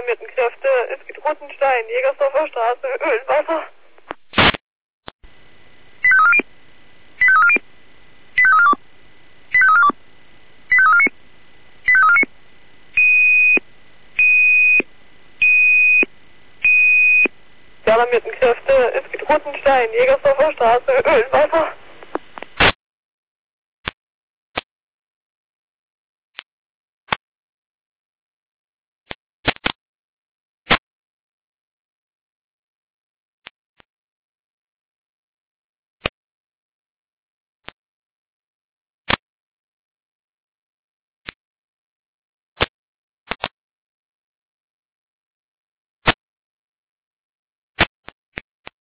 alarmierten Kräfte. Es geht Ruttenstein, Jägersdorfer Straße, Ölenwasser. Die alarmierten Kräfte. Es geht Ruttenstein, Jägersdorfer Straße, Ölenwasser.